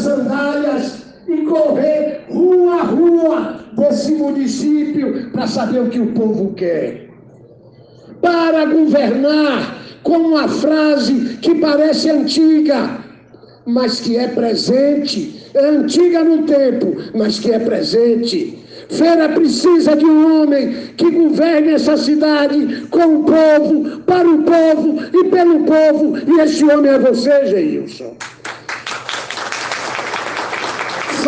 sandálias e correr rua a rua desse município para saber o que o povo quer. Para governar com uma frase que parece antiga, mas que é presente. É antiga no tempo, mas que é presente. Feira precisa de um homem que governe essa cidade com o povo, para o povo e pelo povo. E esse homem é você, Geilson.